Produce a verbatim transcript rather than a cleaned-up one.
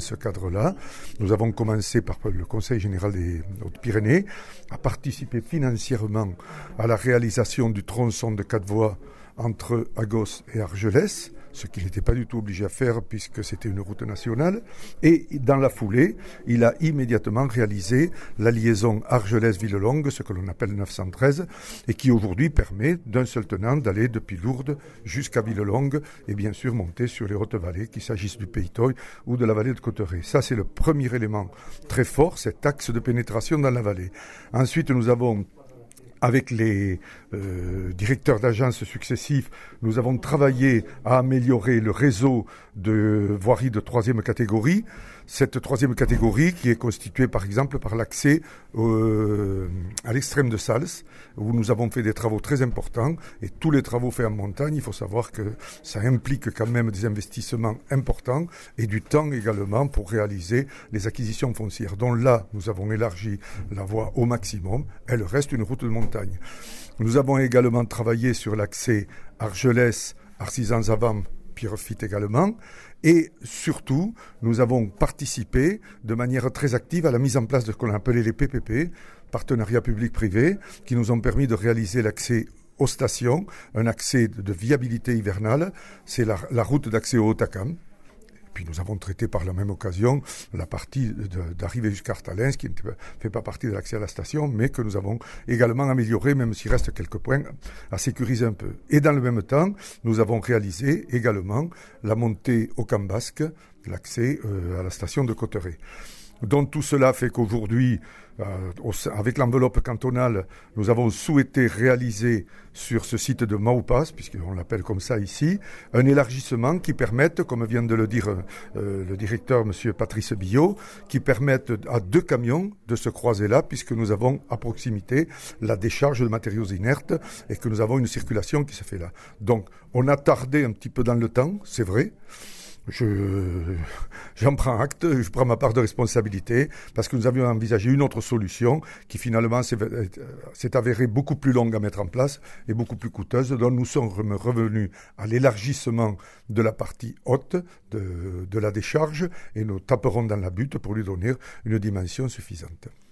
ce cadre-là. Nous avons commencé par le Conseil général des Hautes-Pyrénées à participer financièrement à la réalisation du tronçon de quatre voies entre Agos et Argelès, ce qu'il n'était pas du tout obligé à faire puisque c'était une route nationale. Et dans la foulée, il a immédiatement réalisé la liaison Argelès-Villelongue, ce que l'on appelle neuf cent treize, et qui aujourd'hui permet d'un seul tenant d'aller depuis Lourdes jusqu'à Villelongue et bien sûr monter sur les Hautes-Vallées, qu'il s'agisse du Pays Toy ou de la vallée de Cauterets. Ça, c'est le premier élément très fort, cet axe de pénétration dans la vallée. Ensuite, nous avons avec les euh, directeurs d'agences successifs, nous avons travaillé à améliorer le réseau de voiries de troisième catégorie. Cette troisième catégorie qui est constituée par exemple par l'accès euh, à l'extrême de Sals, où nous avons fait des travaux très importants. Et tous les travaux faits en montagne, il faut savoir que ça implique quand même des investissements importants et du temps également pour réaliser les acquisitions foncières. Donc là, nous avons élargi la voie au maximum. Elle reste une route de montagne. Nous avons également travaillé sur l'accès Argelès, Arcisans-Avant, Pierrefitte également. Et surtout, nous avons participé de manière très active à la mise en place de ce qu'on appelait les P P P, partenariats publics-privés, qui nous ont permis de réaliser l'accès aux stations, un accès de viabilité hivernale. C'est la, la route d'accès au Haut-Acam. Puis nous avons traité par la même occasion la partie de, d'arrivée jusqu'à Artalens, qui ne fait pas partie de l'accès à la station, mais que nous avons également amélioré, même s'il reste quelques points à sécuriser un peu. Et dans le même temps, nous avons réalisé également la montée au Camp Basque, l'accès euh, à la station de Cauterets. Donc tout cela fait qu'aujourd'hui, euh, avec l'enveloppe cantonale, nous avons souhaité réaliser sur ce site de Maupas, puisqu'on l'appelle comme ça ici, un élargissement qui permette, comme vient de le dire euh, le directeur, M. Patrice Billot, qui permette à deux camions de se croiser là, puisque nous avons à proximité la décharge de matériaux inertes et que nous avons une circulation qui se fait là. Donc on a tardé un petit peu dans le temps, c'est vrai. Je, j'en prends acte, je prends ma part de responsabilité parce que nous avions envisagé une autre solution qui finalement s'est, s'est avérée beaucoup plus longue à mettre en place et beaucoup plus coûteuse. Donc nous sommes revenus à l'élargissement de la partie haute de, de la décharge et nous taperons dans la butte pour lui donner une dimension suffisante.